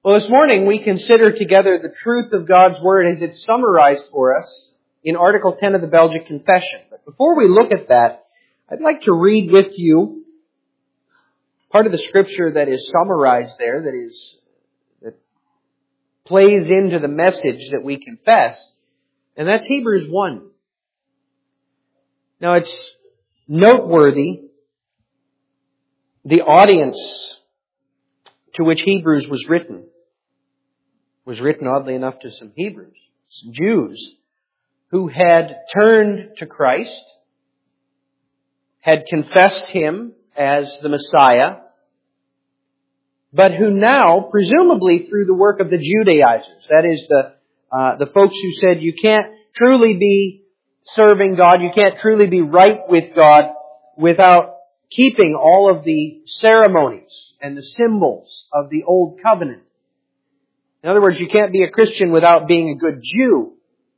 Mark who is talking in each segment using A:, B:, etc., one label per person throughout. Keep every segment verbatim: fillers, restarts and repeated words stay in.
A: Well, this morning we consider together the truth of God's Word as it's summarized for us in Article ten of the Belgic Confession. But before we look at that, I'd like to read with you part of the Scripture that is summarized there, that is that plays into the message that we confess, and that's Hebrews one. Now, it's noteworthy the audience to which Hebrews was written. Was written, oddly enough, to some Hebrews, some Jews, who had turned to Christ, had confessed Him as the Messiah, but who now, presumably through the work of the Judaizers, that is the uh, the folks who said you can't truly be serving God, you can't truly be right with God without keeping all of the ceremonies and the symbols of the Old Covenant. In other words, you can't be a Christian without being a good Jew.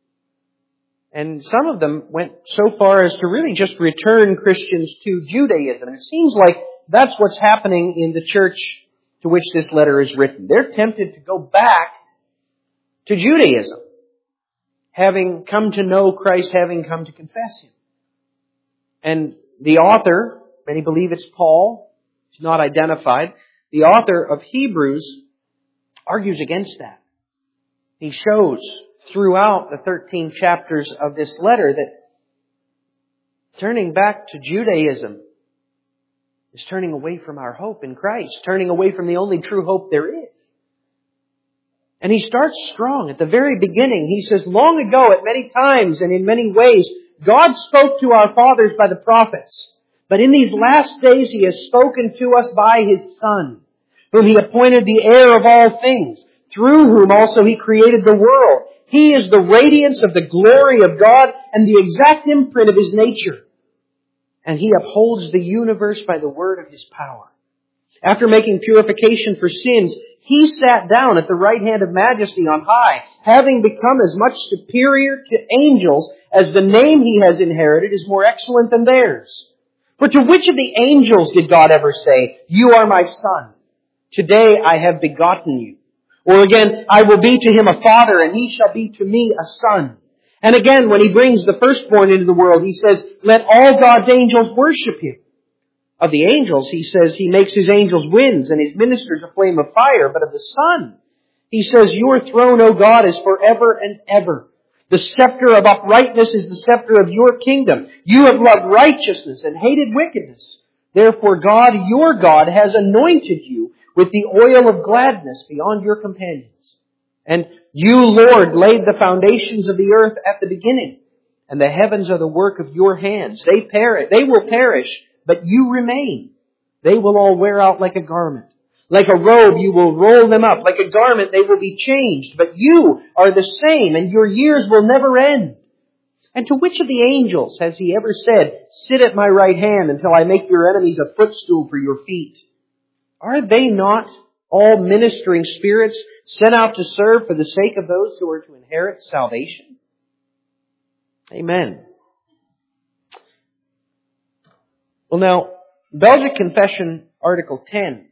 A: And some of them went so far as to really just return Christians to Judaism. And it seems like that's what's happening in the church to which this letter is written. They're tempted to go back to Judaism, having come to know Christ, having come to confess Him. And the author, many believe it's Paul, he's not identified, the author of Hebrews argues against that. He shows throughout the thirteen chapters of this letter that turning back to Judaism is turning away from our hope in Christ, turning away from the only true hope there is. And he starts strong at the very beginning. He says, long ago, at many times and in many ways, God spoke to our fathers by the prophets. But in these last days He has spoken to us by His Son, whom He appointed the heir of all things, through whom also He created the world. He is the radiance of the glory of God and the exact imprint of His nature. And He upholds the universe by the word of His power. After making purification for sins, He sat down at the right hand of majesty on high, having become as much superior to angels as the name He has inherited is more excellent than theirs. For to which of the angels did God ever say, "You are my Son, today I have begotten you"? Or again, "I will be to him a father, and he shall be to me a son"? And again, when He brings the firstborn into the world, He says, "Let all God's angels worship Him." Of the angels, He says He makes His angels winds and His ministers a flame of fire. But of the Son, He says, "Your throne, O God, is forever and ever. The scepter of uprightness is the scepter of your kingdom. You have loved righteousness and hated wickedness. Therefore God, your God, has anointed you with the oil of gladness beyond your companions. And you, Lord, laid the foundations of the earth at the beginning, and the heavens are the work of your hands. They perish, they will perish, but you remain. They will all wear out like a garment. Like a robe, you will roll them up. Like a garment, they will be changed. But you are the same, and your years will never end. And to which of the angels has He ever said, "Sit at my right hand until I make your enemies a footstool for your feet"? Are they not all ministering spirits sent out to serve for the sake of those who are to inherit salvation? Amen. Well now, Belgic Confession, Article ten,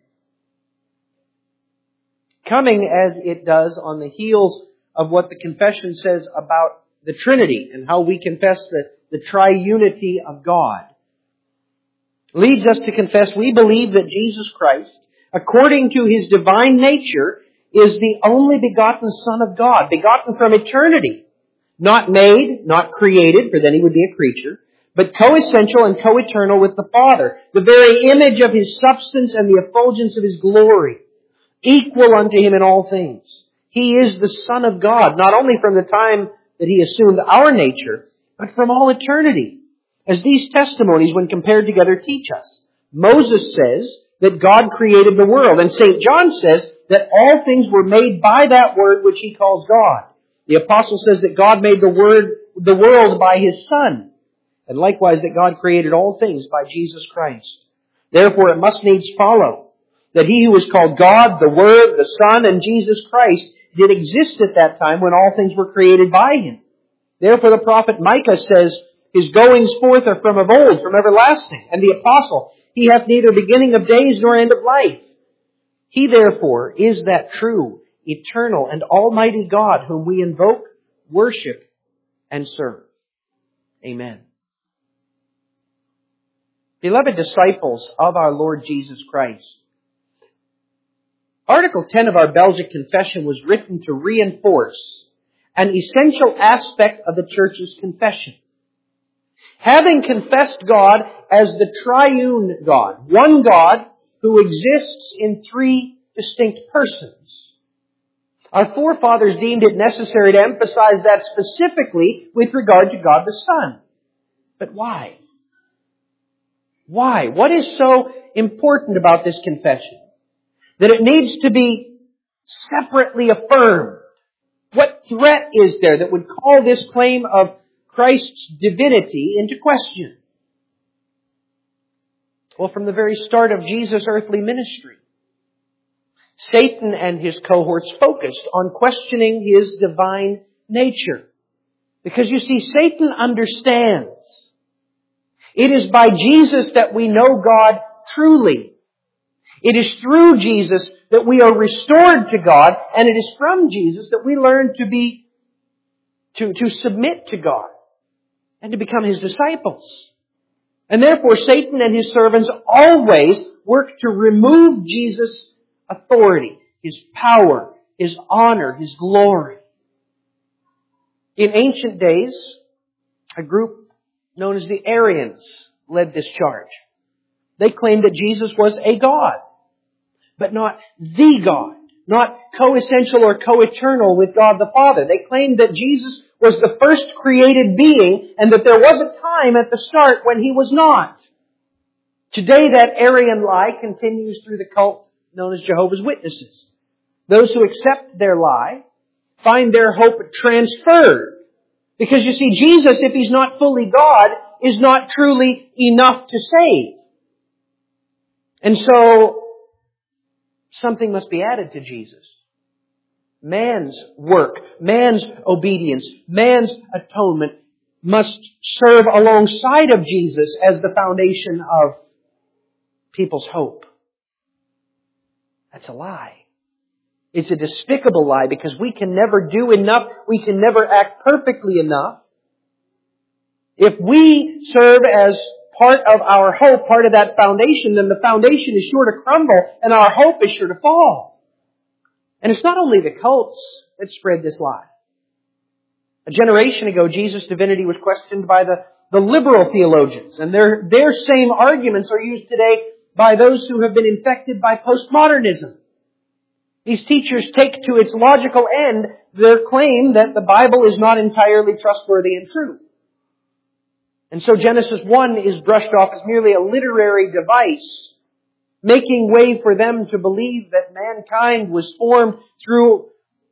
A: coming as it does on the heels of what the Confession says about the Trinity and how we confess the, the triunity of God, leads us to confess we believe that Jesus Christ, according to His divine nature, is the only begotten Son of God, begotten from eternity, not made, not created, for then He would be a creature, but co-essential and co-eternal with the Father, the very image of His substance and the effulgence of His glory, equal unto Him in all things. He is the Son of God, not only from the time that He assumed our nature, but from all eternity. As these testimonies, when compared together, teach us. Moses says that God created the world, and Saint John says that all things were made by that Word which he calls God. The Apostle says that God made the Word, the world by His Son, and likewise that God created all things by Jesus Christ. Therefore it must needs follow that He who was called God, the Word, the Son, and Jesus Christ did exist at that time when all things were created by Him. Therefore the prophet Micah says, "His goings forth are from of old, from everlasting." And the Apostle, "He hath neither beginning of days nor end of life." He therefore is that true eternal, and almighty God, whom we invoke, worship, and serve. Amen. Beloved disciples of our Lord Jesus Christ, Article ten of our Belgic Confession was written to reinforce an essential aspect of the Church's confession. Having confessed God as the triune God, one God who exists in three distinct persons, our forefathers deemed it necessary to emphasize that specifically with regard to God the Son. But why? Why? What is so important about this confession that it needs to be separately affirmed? What threat is there that would call this claim of Christ's divinity into question? Well, from the very start of Jesus' earthly ministry, Satan and his cohorts focused on questioning His divine nature. Because you see, Satan understands it is by Jesus that we know God truly. It is through Jesus that we are restored to God, and it is from Jesus that we learn to be, to, to submit to God and to become His disciples. And therefore, Satan and his servants always work to remove Jesus' authority, His power, His honor, His glory. In ancient days, a group known as the Arians led this charge. They claimed that Jesus was a God, but not the God, not coessential or coeternal with God the Father. They claimed that Jesus was the first created being and that there was a time at the start when He was not. Today that Arian lie continues through the cult known as Jehovah's Witnesses. Those who accept their lie find their hope transferred. Because you see, Jesus, if He's not fully God, is not truly enough to save. And so, something must be added to Jesus. Man's work, man's obedience, man's atonement must serve alongside of Jesus as the foundation of people's hope. That's a lie. It's a despicable lie because we can never do enough. We can never act perfectly enough. If we serve as part of our hope, part of that foundation, then the foundation is sure to crumble and our hope is sure to fall. And it's not only the cults that spread this lie. A generation ago, Jesus' divinity was questioned by the, the liberal theologians, and their, their same arguments are used today by those who have been infected by postmodernism. These teachers take to its logical end their claim that the Bible is not entirely trustworthy and true. And so Genesis one is brushed off as merely a literary device, making way for them to believe that mankind was formed through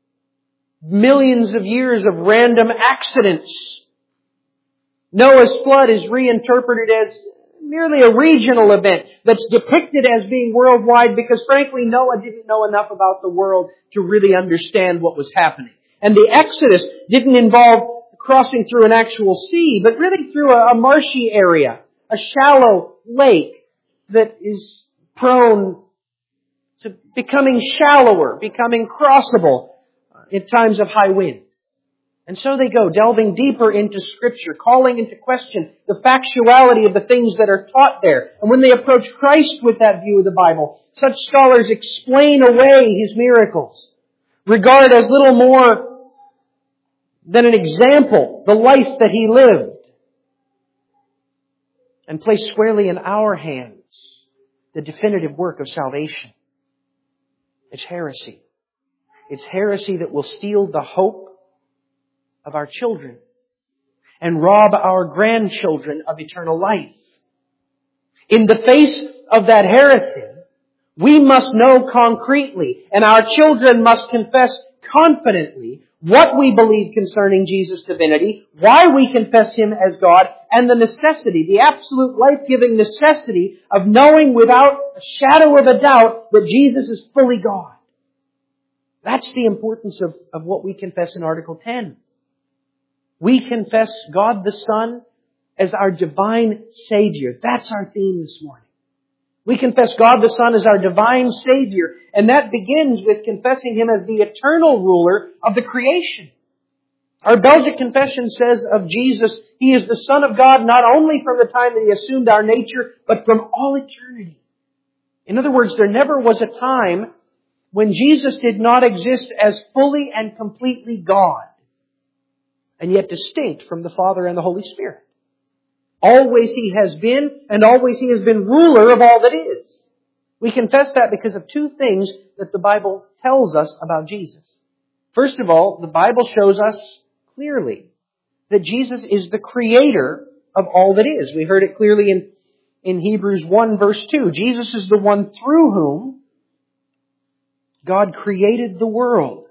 A: millions of years of random accidents. Noah's flood is reinterpreted as merely a regional event that's depicted as being worldwide because, frankly, Noah didn't know enough about the world to really understand what was happening. And the Exodus didn't involve crossing through an actual sea, but really through a, a marshy area, a shallow lake that is prone to becoming shallower, becoming crossable in times of high wind. And so they go, delving deeper into Scripture, calling into question the factuality of the things that are taught there. And when they approach Christ with that view of the Bible, such scholars explain away His miracles, regard as little more than an example the life that He lived, and place squarely in our hands the definitive work of salvation. It's heresy. It's heresy that will steal the hope of our children and rob our grandchildren of eternal life. In the face of that heresy, we must know concretely, and our children must confess confidently what we believe concerning Jesus' divinity, why we confess Him as God, and the necessity, the absolute life-giving necessity of knowing without a shadow of a doubt that Jesus is fully God. That's the importance of, of what we confess in Article ten. We confess God the Son as our divine Savior. That's our theme this morning. We confess God the Son as our divine Savior, and that begins with confessing Him as the eternal ruler of the creation. Our Belgic confession says of Jesus, He is the Son of God not only from the time that He assumed our nature, but from all eternity. In other words, there never was a time when Jesus did not exist as fully and completely God, and yet distinct from the Father and the Holy Spirit. Always He has been, and always He has been ruler of all that is. We confess that because of two things that the Bible tells us about Jesus. First of all, the Bible shows us clearly that Jesus is the creator of all that is. We heard it clearly in, in Hebrews one verse two. Jesus is the one through whom God created the world.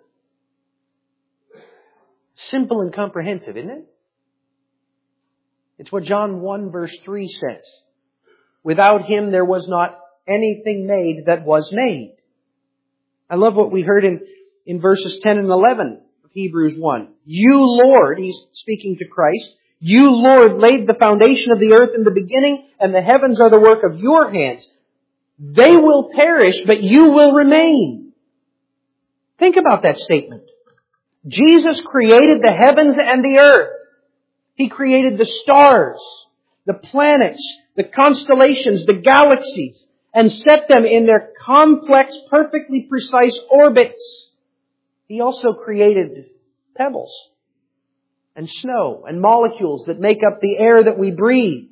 A: Simple and comprehensive, isn't it? It's what John one verse three says. Without Him there was not anything made that was made. I love what we heard in, in verses ten and eleven of Hebrews one. You, Lord, He's speaking to Christ, you, Lord, laid the foundation of the earth in the beginning, and the heavens are the work of your hands. They will perish, but you will remain. Think about that statement. Jesus created the heavens and the earth. He created the stars, the planets, the constellations, the galaxies, and set them in their complex, perfectly precise orbits. He also created pebbles and snow and molecules that make up the air that we breathe.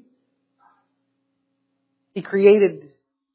A: He created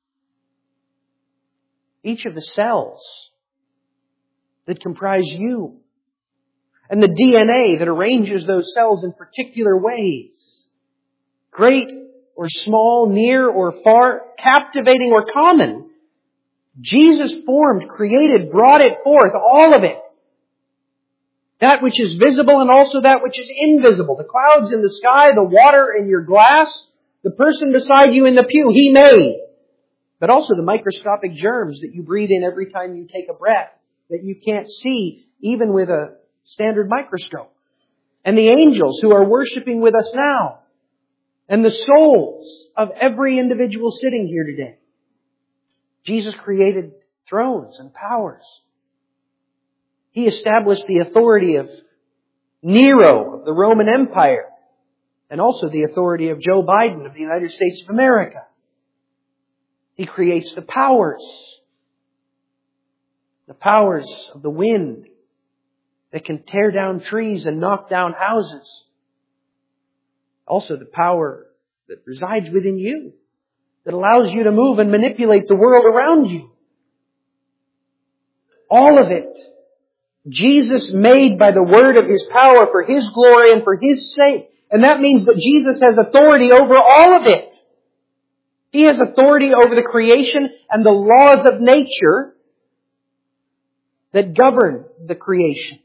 A: each of the cells that comprise you, and the D N A that arranges those cells in particular ways. Great or small, near or far, captivating or common. Jesus formed, created, brought it forth, all of it. That which is visible and also that which is invisible. The clouds in the sky, the water in your glass, the person beside you in the pew, He made. But also the microscopic germs that you breathe in every time you take a breath, that you can't see even with a standard microscope. And the angels who are worshiping with us now. And the souls of every individual sitting here today. Jesus created thrones and powers. He established the authority of Nero of the Roman Empire. And also the authority of Joe Biden of the United States of America. He creates the powers. The powers of the wind that can tear down trees and knock down houses. Also the power that resides within you, that allows you to move and manipulate the world around you. All of it, Jesus made by the word of His power for His glory and for His sake. And that means that Jesus has authority over all of it. He has authority over the creation and the laws of nature that govern the creation.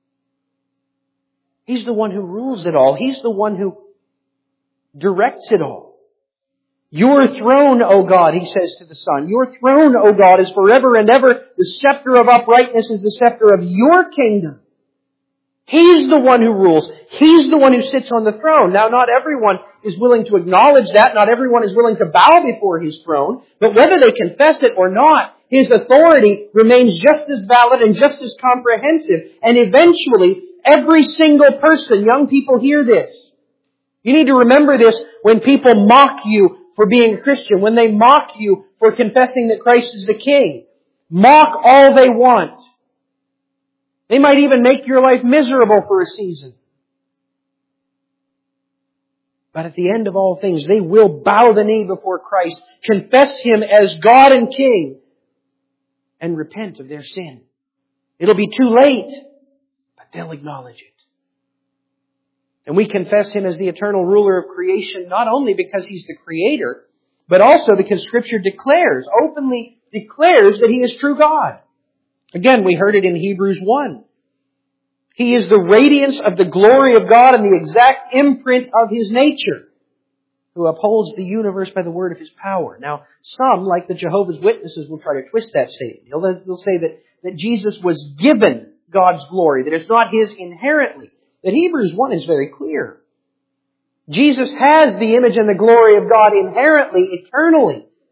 A: He's the one who rules it all. He's the one who directs it all. Your throne, O God, He says to the Son, your throne, O God, is forever and ever. The scepter of uprightness is the scepter of your kingdom. He's the one who rules. He's the one who sits on the throne. Now, not everyone is willing to acknowledge that. Not everyone is willing to bow before His throne. But whether they confess it or not, His authority remains just as valid and just as comprehensive. And eventually, every single person, young people, hear this. You need to remember this when people mock you for being a Christian, when they mock you for confessing that Christ is the King. Mock all they want. They might even make your life miserable for a season. But at the end of all things, they will bow the knee before Christ, confess Him as God and King, and repent of their sin. It'll be too late, but they'll acknowledge it. And we confess Him as the eternal ruler of creation, not only because He's the Creator, but also because Scripture declares, openly declares that He is true God. Again, we heard it in Hebrews one. He is the radiance of the glory of God and the exact imprint of His nature, who upholds the universe by the word of His power. Now, some, like the Jehovah's Witnesses, will try to twist that statement. They'll, they'll say that, that Jesus was given God's glory, that it's not His inherently. That Hebrews one is very clear. Jesus has the image and the glory of God inherently, eternally.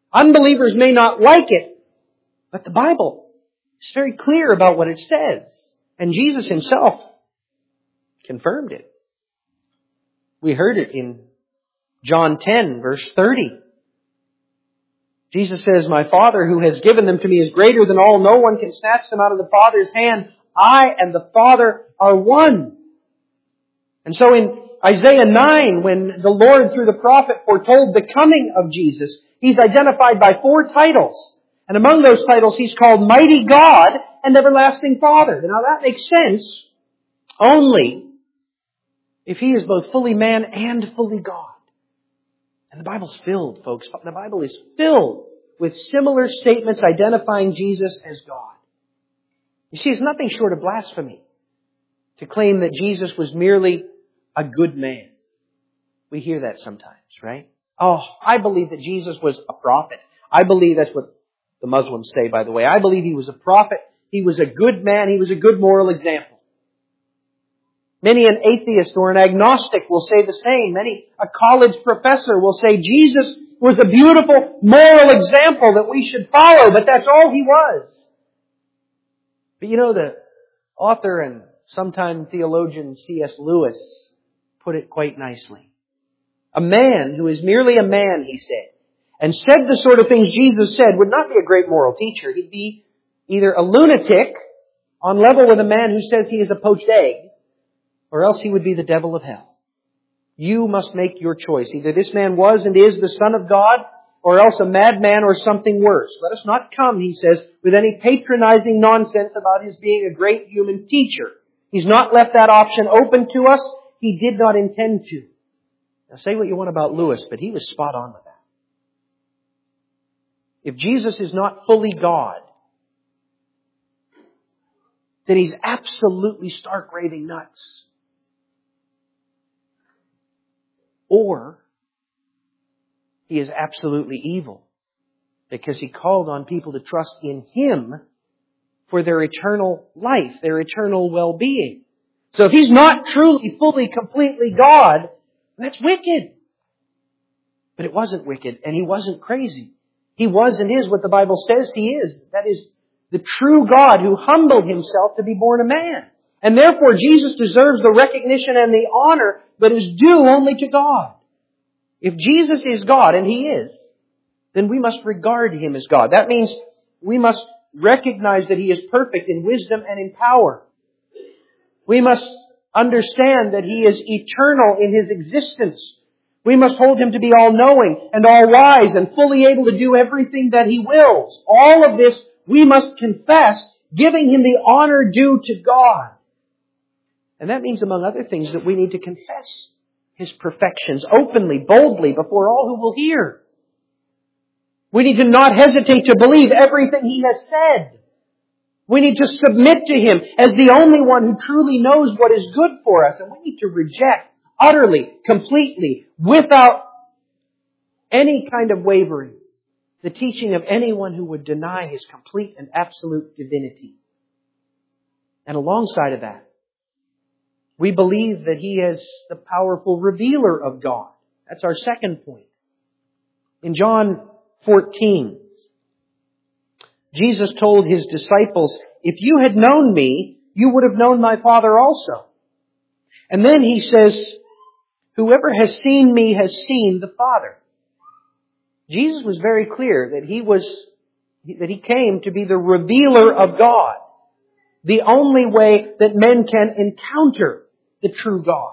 A: Unbelievers may not like it, but the Bible is very clear about what it says. And Jesus Himself confirmed it. We heard it in John ten, verse thirty. Jesus says, "My Father who has given them to me is greater than all. No one can snatch them out of the Father's hand. I and the Father are one." And so in Isaiah nine, when the Lord through the prophet foretold the coming of Jesus, He's identified by four titles. And among those titles, He's called Mighty God and Everlasting Father. Now that makes sense only if He is both fully man and fully God. And the Bible's filled, folks. The Bible is filled with similar statements identifying Jesus as God. You see, it's nothing short of blasphemy to claim that Jesus was merely a good man. We hear that sometimes, right? Oh, I believe that Jesus was a prophet. I believe that's what the Muslims say, by the way. I believe He was a prophet. He was a good man. He was a good moral example. Many an atheist or an agnostic will say the same. Many a college professor will say Jesus was a beautiful moral example that we should follow, but that's all He was. But you know, the author and sometime theologian C S Lewis put it quite nicely. A man who is merely a man, he said, and said the sort of things Jesus said would not be a great moral teacher. He'd be either a lunatic on level with a man who says he is a poached egg, or else he would be the devil of hell. You must make your choice. Either this man was and is the Son of God, or else a madman or something worse. Let us not come, he says, with any patronizing nonsense about his being a great human teacher. He's not left that option open to us. He did not intend to. Now say what you want about Lewis, but he was spot on with that. If Jesus is not fully God, then He's absolutely stark raving nuts. Or He is absolutely evil because He called on people to trust in Him for their eternal life, their eternal well-being. So if He's not truly, fully, completely God, that's wicked. But it wasn't wicked, and He wasn't crazy. He was and is what the Bible says He is. That is the true God who humbled Himself to be born a man. And therefore Jesus deserves the recognition and the honor that is due only to God. If Jesus is God, and He is, then we must regard Him as God. That means we must recognize that He is perfect in wisdom and in power. We must understand that He is eternal in His existence. We must hold Him to be all-knowing and all-wise and fully able to do everything that He wills. All of this we must confess, giving Him the honor due to God. And that means, among other things, that we need to confess His perfections openly, boldly, before all who will hear. We need to not hesitate to believe everything He has said. We need to submit to Him as the only one who truly knows what is good for us. And we need to reject utterly, completely, without any kind of wavering, the teaching of anyone who would deny His complete and absolute divinity. And alongside of that, we believe that He is the powerful revealer of God. That's our second point. In John fourteen, Jesus told His disciples, "If you had known me, you would have known my Father also." And then He says, "Whoever has seen me has seen the Father." Jesus was very clear that He was, that He came to be the revealer of God. The only way that men can encounter the true God.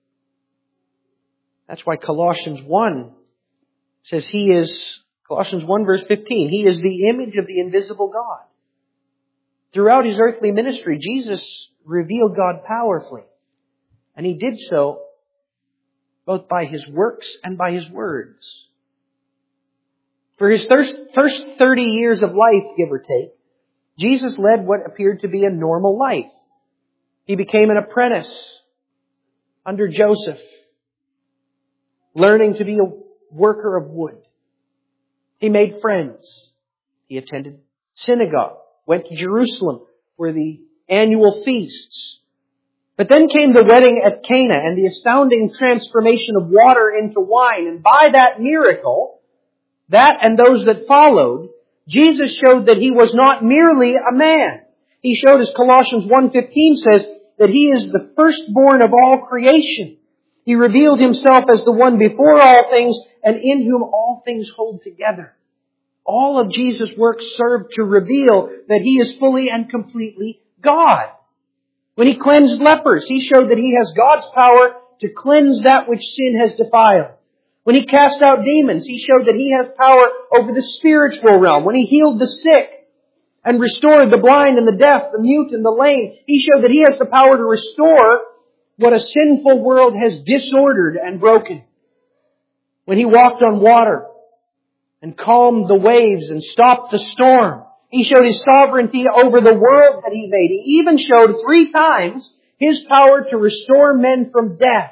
A: That's why Colossians one says He is, Colossians one verse fifteen, He is the image of the invisible God. Throughout His earthly ministry, Jesus revealed God powerfully. And He did so both by His works and by His words. For His first thirty years of life, give or take, Jesus led what appeared to be a normal life. He became an apprentice under Joseph, learning to be a worker of wood. He made friends. He attended synagogue, went to Jerusalem for the annual feasts. But then came the wedding at Cana and the astounding transformation of water into wine. And by that miracle, that and those that followed, Jesus showed that He was not merely a man. He showed, as Colossians one fifteen says, that He is the firstborn of all creation. He revealed Himself as the one before all things, and in whom all things hold together. All of Jesus' work served to reveal that He is fully and completely God. When He cleansed lepers, He showed that He has God's power to cleanse that which sin has defiled. When He cast out demons, He showed that He has power over the spiritual realm. When He healed the sick and restored the blind and the deaf, the mute and the lame, He showed that He has the power to restore what a sinful world has disordered and broken. When He walked on water and calmed the waves and stopped the storm, He showed His sovereignty over the world that He made. He even showed three times His power to restore men from death.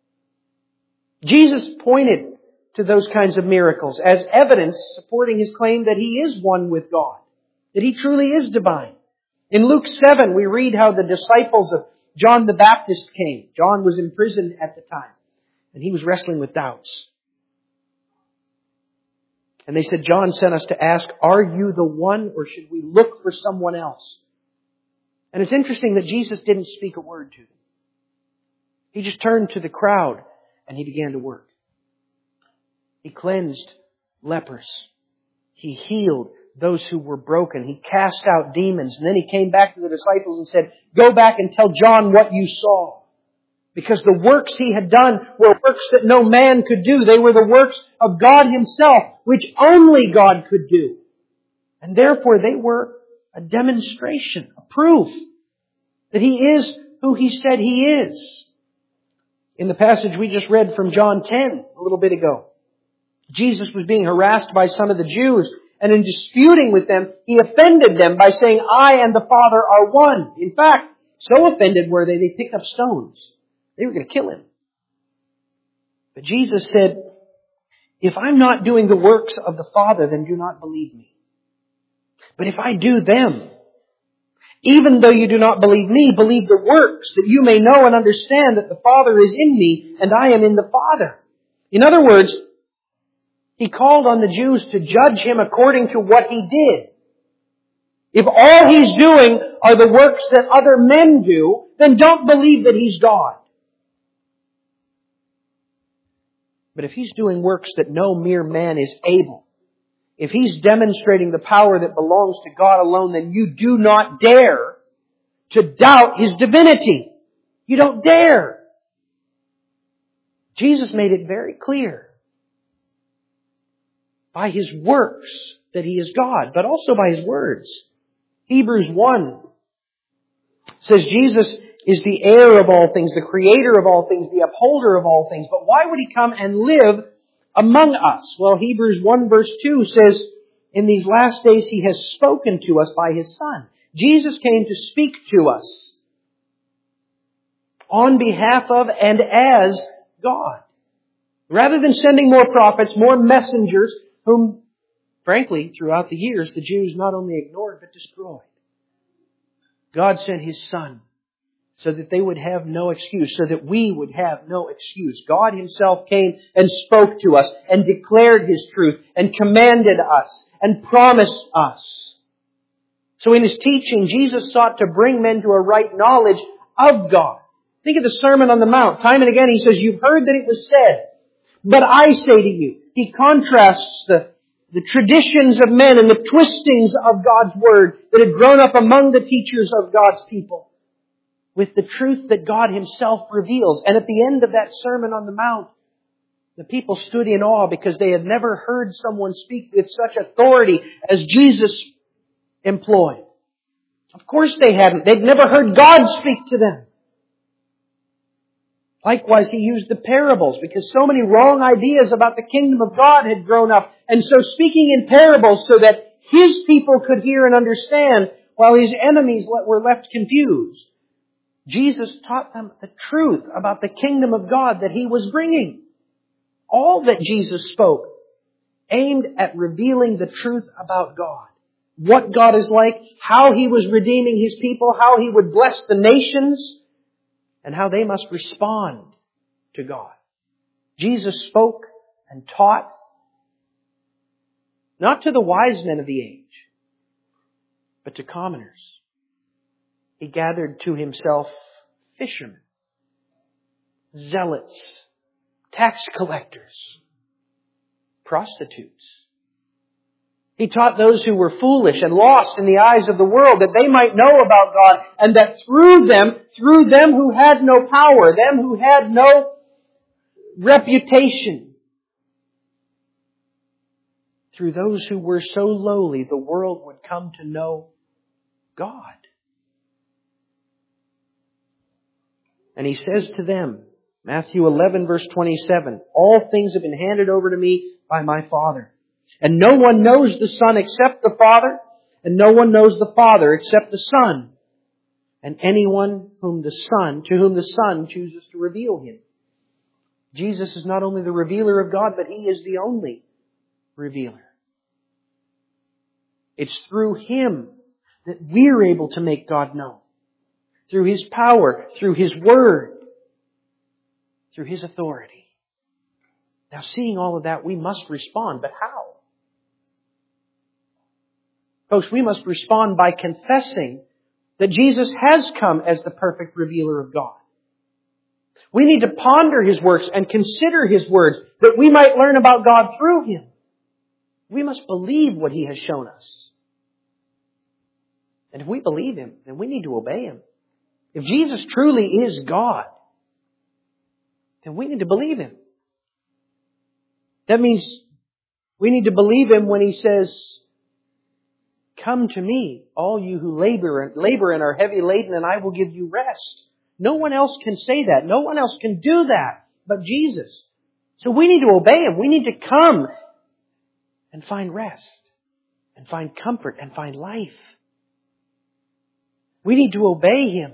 A: Jesus pointed to those kinds of miracles as evidence supporting His claim that He is one with God, that He truly is divine. In Luke seven, we read how the disciples of John the Baptist came. John was in prison at the time, and he was wrestling with doubts. And they said, John sent us to ask, are you the one, or should we look for someone else? And it's interesting that Jesus didn't speak a word to them. He just turned to the crowd and He began to work. He cleansed lepers. He healed those who were broken. He cast out demons. And then He came back to the disciples and said, go back and tell John what you saw. Because the works He had done were works that no man could do. They were the works of God Himself, which only God could do. And therefore they were a demonstration, a proof that He is who He said He is. In the passage we just read from John ten a little bit ago, Jesus was being harassed by some of the Jews, and in disputing with them, He offended them by saying, I and the Father are one. In fact, so offended were they, they picked up stones. They were going to kill Him. But Jesus said, if I'm not doing the works of the Father, then do not believe me. But if I do them, even though you do not believe me, believe the works, that you may know and understand that the Father is in me and I am in the Father. In other words, He called on the Jews to judge Him according to what He did. If all He's doing are the works that other men do, then don't believe that He's God. But if He's doing works that no mere man is able, if He's demonstrating the power that belongs to God alone, then you do not dare to doubt His divinity. You don't dare. Jesus made it very clear by His works that He is God, but also by His words. Hebrews one says Jesus is the heir of all things, the creator of all things, the upholder of all things. But why would He come and live among us? Well, Hebrews one verse two says, in these last days He has spoken to us by His Son. Jesus came to speak to us on behalf of and as God. Rather than sending more prophets, more messengers, whom, frankly, throughout the years, the Jews not only ignored but destroyed. God sent His Son so that they would have no excuse, so that we would have no excuse. God Himself came and spoke to us and declared His truth and commanded us and promised us. So in His teaching, Jesus sought to bring men to a right knowledge of God. Think of the Sermon on the Mount. Time and again He says, you've heard that it was said, but I say to you. He contrasts the, the traditions of men and the twistings of God's Word that had grown up among the teachers of God's people with the truth that God Himself reveals. And at the end of that Sermon on the Mount, the people stood in awe because they had never heard someone speak with such authority as Jesus employed. Of course they hadn't. They'd never heard God speak to them. Likewise, He used the parables because so many wrong ideas about the kingdom of God had grown up. And so speaking in parables so that His people could hear and understand while His enemies were left confused. Jesus taught them the truth about the kingdom of God that He was bringing. All that Jesus spoke aimed at revealing the truth about God. What God is like, how He was redeeming His people, how He would bless the nations, and how they must respond to God. Jesus spoke and taught Not to the wise men of the age, but to commoners. He gathered to himself fishermen, zealots, tax collectors, prostitutes. He taught those who were foolish and lost in the eyes of the world that they might know about God, and that through them, through them who had no power, them who had no reputation, through those who were so lowly, the world would come to know God. And He says to them, Matthew eleven verse twenty-seven, all things have been handed over to me by my Father. And no one knows the Son except the Father, and no one knows the Father except the Son, and anyone whom the Son, to whom the Son chooses to reveal Him. Jesus is not only the revealer of God, but He is the only revealer. It's through Him that we're able to make God known. Through His power, through His Word, through His authority. Now, seeing all of that, we must respond. But how? Folks, we must respond by confessing that Jesus has come as the perfect revealer of God. We need to ponder His works and consider His words that we might learn about God through Him. We must believe what He has shown us. And if we believe Him, then we need to obey Him. If Jesus truly is God, then we need to believe Him. That means we need to believe Him when He says, come to me, all you who labor, labor and are heavy laden, and I will give you rest. No one else can say that. No one else can do that but Jesus. So we need to obey Him. We need to come and find rest and find comfort and find life. We need to obey Him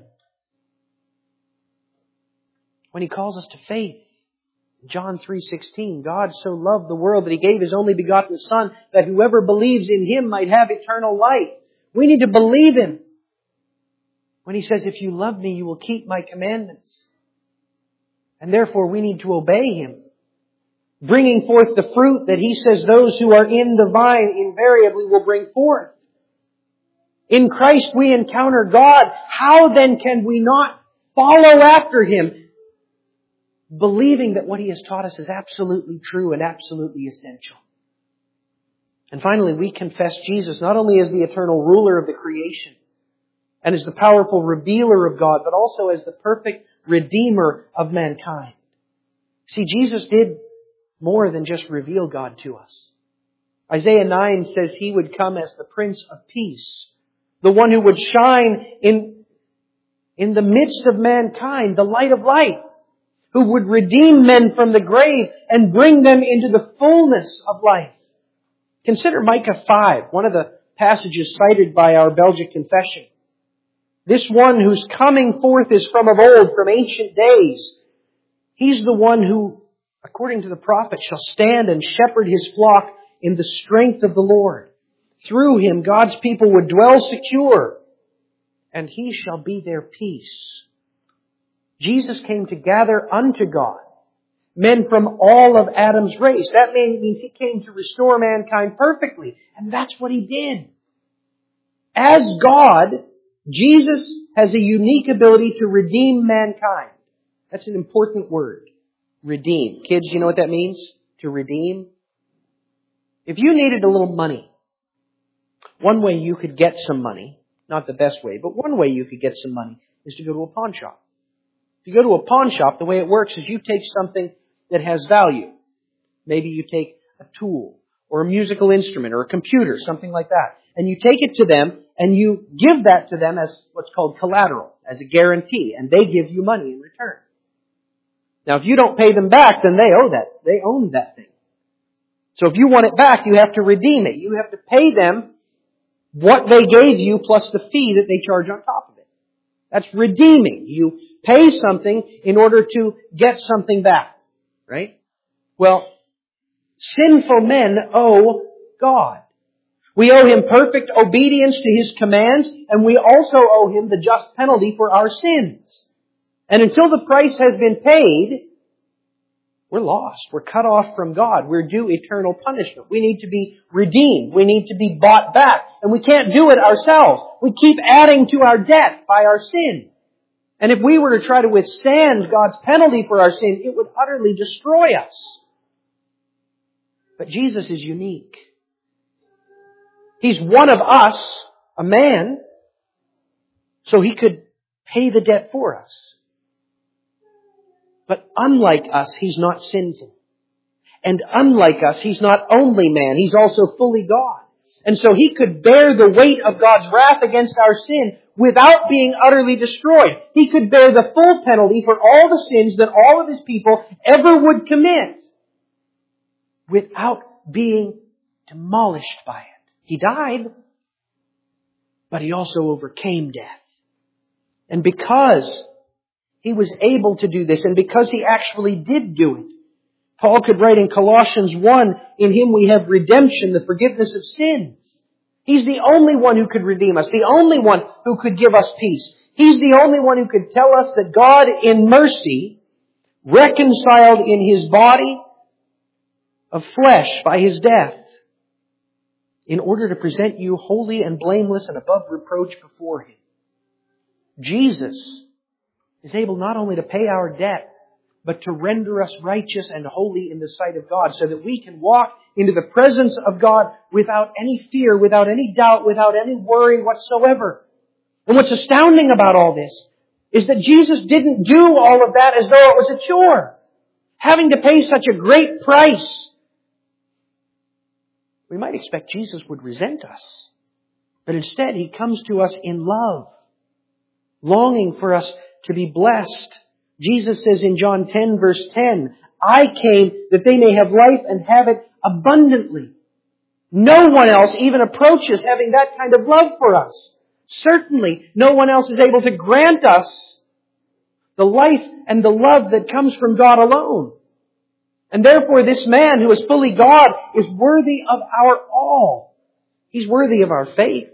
A: when He calls us to faith. John three sixteen, God so loved the world that He gave His only begotten Son, that whoever believes in Him might have eternal life. We need to believe Him when He says, if you love me, you will keep my commandments. And therefore we need to obey Him, bringing forth the fruit that He says those who are in the vine invariably will bring forth. In Christ we encounter God. How then can we not follow after Him, believing that what He has taught us is absolutely true and absolutely essential? And finally, we confess Jesus not only as the eternal ruler of the creation and as the powerful revealer of God, but also as the perfect redeemer of mankind. See, Jesus did more than just reveal God to us. Isaiah nine says He would come as the Prince of Peace, the one who would shine in, in the midst of mankind, the light of light, who would redeem men from the grave and bring them into the fullness of life. Consider Micah five, one of the passages cited by our Belgic confession. This one whose coming forth is from of old, from ancient days. He's the one who, according to the prophet, shall stand and shepherd His flock in the strength of the Lord. Through Him, God's people would dwell secure, and He shall be their peace. Jesus came to gather unto God men from all of Adam's race. That means He came to restore mankind perfectly. And that's what He did. As God, Jesus has a unique ability to redeem mankind. That's an important word. Redeem. Kids, you know what that means? To redeem? If you needed a little money, one way you could get some money, not the best way, but one way you could get some money is to go to a pawn shop. If you go to a pawn shop, the way it works is you take something that has value. Maybe you take a tool or a musical instrument or a computer, something like that. And you take it to them and you give that to them as what's called collateral, as a guarantee. And they give you money in return. Now, if you don't pay them back, then they owe that. They own that thing. So if you want it back, you have to redeem it. You have to pay them what they gave you plus the fee that they charge on top of it. That's redeeming. You pay something in order to get something back. Right? Well, sinful men owe God. We owe Him perfect obedience to His commands, and we also owe Him the just penalty for our sins. And until the price has been paid, We're lost. We're cut off from God. We're due eternal punishment. We need to be redeemed. We need to be bought back. And we can't do it ourselves. We keep adding to our debt by our sin. And if we were to try to withstand God's penalty for our sin, it would utterly destroy us. But Jesus is unique. He's one of us, a man, so He could pay the debt for us. But unlike us, He's not sinful. And unlike us, He's not only man, He's also fully God. And so He could bear the weight of God's wrath against our sin without being utterly destroyed. He could bear the full penalty for all the sins that all of His people ever would commit without being demolished by it. He died, but He also overcame death. And because He was able to do this, and because He actually did do it, Paul could write in Colossians one, in Him we have redemption, the forgiveness of sins. He's the only one who could redeem us, the only one who could give us peace. He's the only one who could tell us that God in mercy reconciled in His body of flesh by His death in order to present you holy and blameless and above reproach before Him. Jesus is able not only to pay our debt, but to render us righteous and holy in the sight of God, so that we can walk into the presence of God without any fear, without any doubt, without any worry whatsoever. And what's astounding about all this is that Jesus didn't do all of that as though it was a chore. Having to pay such a great price. We might expect Jesus would resent us. But instead, He comes to us in love, longing for us to be blessed. Jesus says in John ten, verse ten, I came that they may have life and have it abundantly. No one else even approaches having that kind of love for us. Certainly, no one else is able to grant us the life and the love that comes from God alone. And therefore, this man who is fully God is worthy of our all. He's worthy of our faith.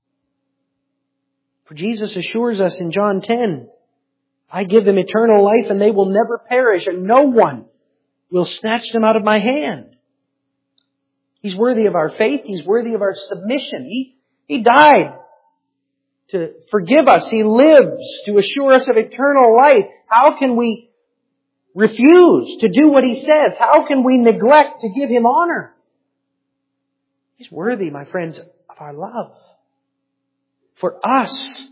A: For Jesus assures us in John ten, I give them eternal life and they will never perish, and no one will snatch them out of my hand. He's worthy of our faith. He's worthy of our submission. He, he died to forgive us. He lives to assure us of eternal life. How can we refuse to do what He says? How can we neglect to give Him honor? He's worthy, my friends, of our love. For us,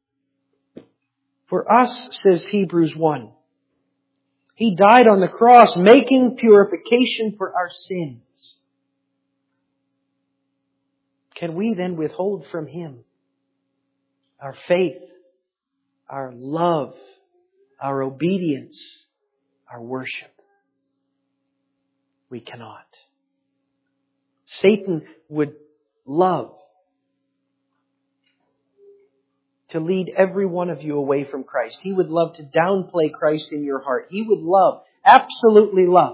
A: For us, says Hebrews one, He died on the cross, making purification for our sins. Can we then withhold from Him our faith, our love, our obedience, our worship? We cannot. Satan would love to lead every one of you away from Christ. He would love to downplay Christ in your heart. He would love, absolutely love,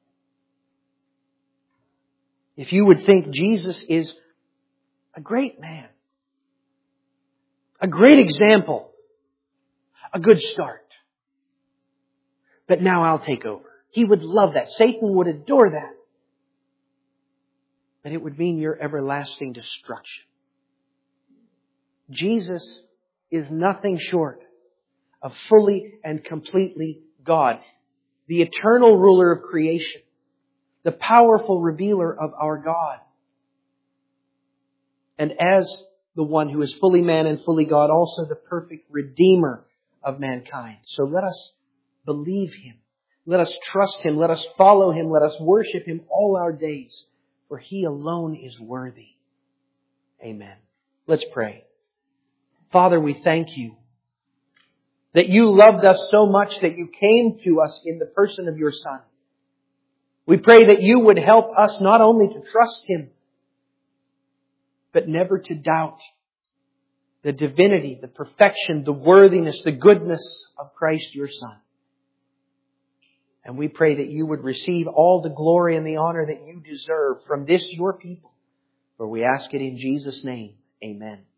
A: if you would think Jesus is a great man, a great example, a good start. But now I'll take over. He would love that. Satan would adore that. But it would mean your everlasting destruction. Jesus is nothing short of fully and completely God, the eternal ruler of creation, the powerful revealer of our God. And as the one who is fully man and fully God, also the perfect Redeemer of mankind. So let us believe Him. Let us trust Him. Let us follow Him. Let us worship Him all our days, for He alone is worthy. Amen. Let's pray. Father, we thank You that You loved us so much that You came to us in the person of Your Son. We pray that You would help us not only to trust Him, but never to doubt the divinity, the perfection, the worthiness, the goodness of Christ, Your Son. And we pray that You would receive all the glory and the honor that You deserve from this, Your people. For we ask it in Jesus' name. Amen.